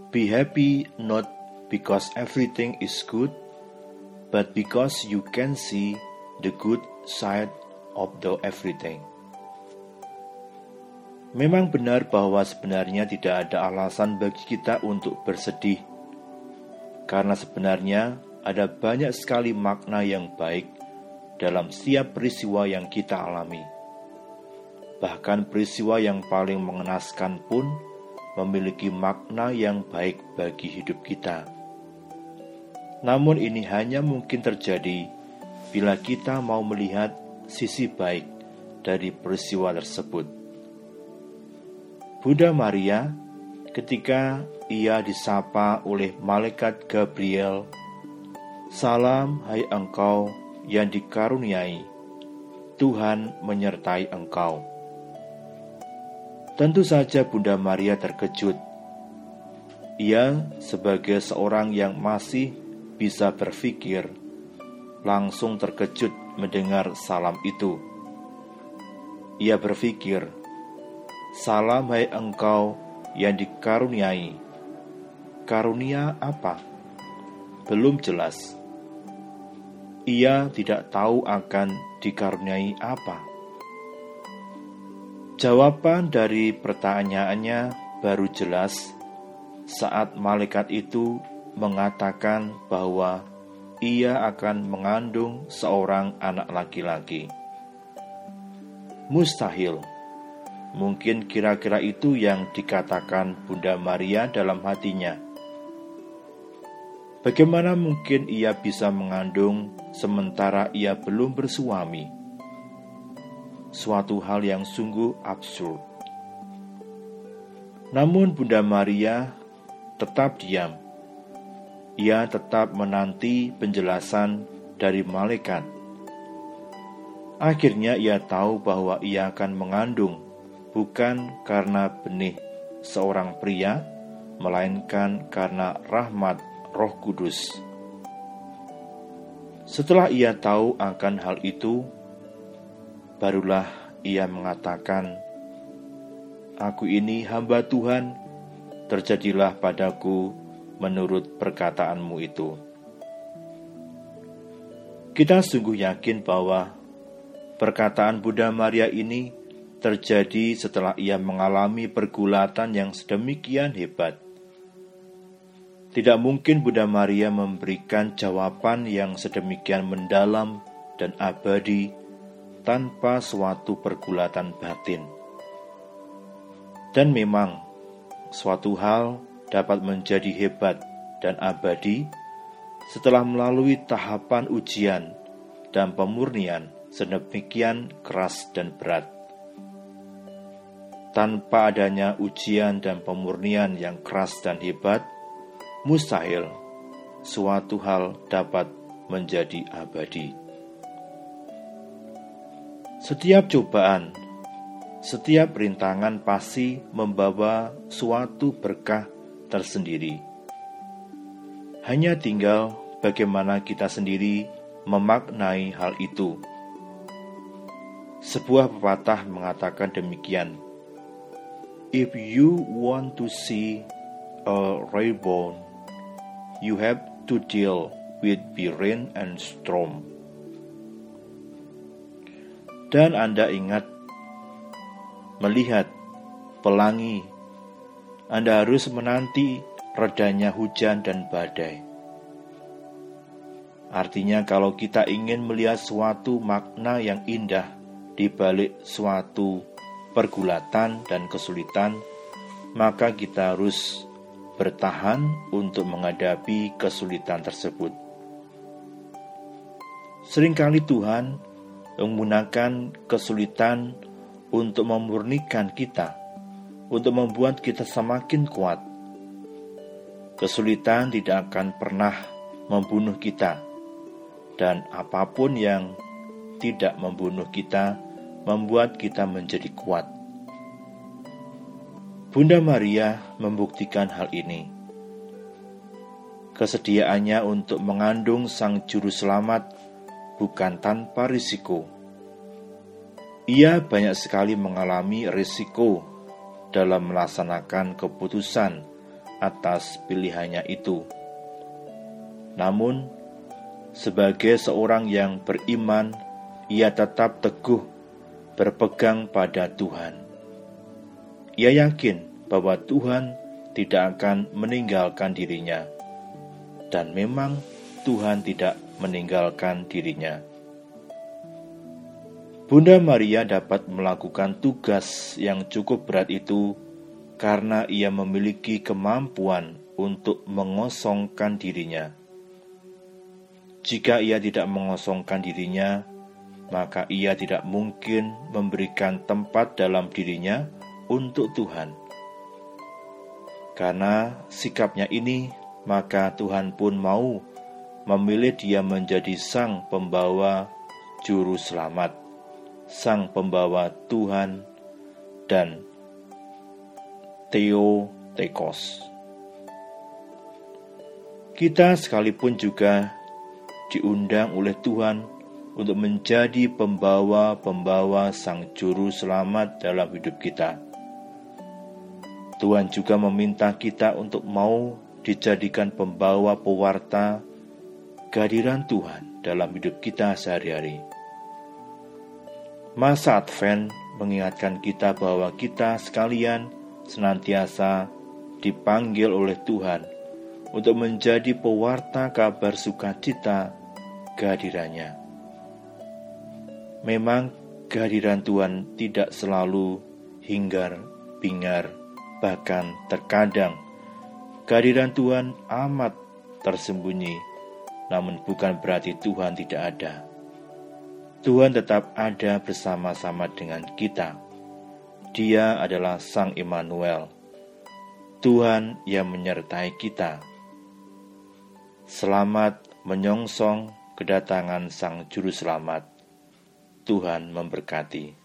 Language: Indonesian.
Be happy not because everything is good, but because you can see the good side of the everything. Memang benar bahwa sebenarnya tidak ada alasan bagi kita untuk bersedih, karena sebenarnya ada banyak sekali makna yang baik dalam setiap peristiwa yang kita alami. Bahkan peristiwa yang paling mengenaskan pun memiliki makna yang baik bagi hidup kita. Namun ini hanya mungkin terjadi bila kita mau melihat sisi baik dari peristiwa tersebut. Bunda Maria, ketika ia disapa oleh malaikat Gabriel, "Salam, hai engkau yang dikaruniai, Tuhan menyertai engkau." Tentu saja Bunda Maria terkejut. Ia sebagai seorang yang masih bisa berpikir, langsung terkejut mendengar salam itu. Ia berpikir, "Salam hai engkau yang dikaruniai." Karunia apa? Belum jelas. Ia tidak tahu akan dikaruniai apa. Jawaban dari pertanyaannya baru jelas saat malaikat itu mengatakan bahwa ia akan mengandung seorang anak laki-laki. Mustahil. Mungkin kira-kira itu yang dikatakan Bunda Maria dalam hatinya. Bagaimana mungkin ia bisa mengandung sementara ia belum bersuami? Suatu hal yang sungguh absurd. Namun Bunda Maria tetap diam. Ia tetap menanti penjelasan dari malaikat. Akhirnya ia tahu bahwa ia akan mengandung, bukan karena benih seorang pria, melainkan karena rahmat Roh Kudus. Setelah ia tahu akan hal itu, barulah ia mengatakan, "Aku ini hamba Tuhan, terjadilah padaku menurut perkataanmu itu." Kita sungguh yakin bahwa perkataan Bunda Maria ini terjadi setelah ia mengalami pergulatan yang sedemikian hebat. Tidak mungkin Bunda Maria memberikan jawaban yang sedemikian mendalam dan abadi tanpa suatu pergulatan batin. Dan memang, suatu hal dapat menjadi hebat dan abadi setelah melalui tahapan ujian dan pemurnian sedemikian keras dan berat. Tanpa adanya ujian dan pemurnian yang keras dan hebat, mustahil suatu hal dapat menjadi abadi. Setiap cobaan, setiap rintangan pasti membawa suatu berkah tersendiri. Hanya tinggal bagaimana kita sendiri memaknai hal itu. Sebuah pepatah mengatakan demikian, "If you want to see a rainbow, you have to deal with the rain and storm." Dan Anda ingat, melihat pelangi, Anda harus menanti redanya hujan dan badai. Artinya kalau kita ingin melihat suatu makna yang indah di balik suatu pergulatan dan kesulitan, maka kita harus bertahan untuk menghadapi kesulitan tersebut. Seringkali Tuhan menggunakan kesulitan untuk memurnikan kita, untuk membuat kita semakin kuat. Kesulitan tidak akan pernah membunuh kita, dan apapun yang tidak membunuh kita membuat kita menjadi kuat. Bunda Maria membuktikan hal ini. Kesediaannya untuk mengandung Sang Juru Selamat bukan tanpa risiko. Ia banyak sekali mengalami risiko dalam melaksanakan keputusan atas pilihannya itu. Namun, sebagai seorang yang beriman, ia tetap teguh berpegang pada Tuhan. Ia yakin bahwa Tuhan tidak akan meninggalkan dirinya, dan memang Tuhan tidak meninggalkan dirinya. Bunda Maria dapat melakukan tugas yang cukup berat itu karena ia memiliki kemampuan untuk mengosongkan dirinya. Jika ia tidak mengosongkan dirinya, maka ia tidak mungkin memberikan tempat dalam dirinya untuk Tuhan. Karena sikapnya ini, maka Tuhan pun mau memilih dia menjadi sang pembawa juru selamat, sang pembawa Tuhan dan Theotokos. Kita sekalipun juga diundang oleh Tuhan untuk menjadi pembawa-pembawa sang juru selamat dalam hidup kita. Tuhan juga meminta kita untuk mau dijadikan pembawa pewarta kehadiran Tuhan dalam hidup kita sehari-hari. Masa Advent mengingatkan kita bahwa kita sekalian senantiasa dipanggil oleh Tuhan untuk menjadi pewarta kabar sukacita kehadirannya. Memang kehadiran Tuhan tidak selalu hingar-bingar, bahkan terkadang kehadiran Tuhan amat tersembunyi, namun bukan berarti Tuhan tidak ada. Tuhan tetap ada bersama-sama dengan kita. Dia adalah Sang Immanuel, Tuhan yang menyertai kita. Selamat menyongsong kedatangan Sang Juru Selamat. Tuhan memberkati.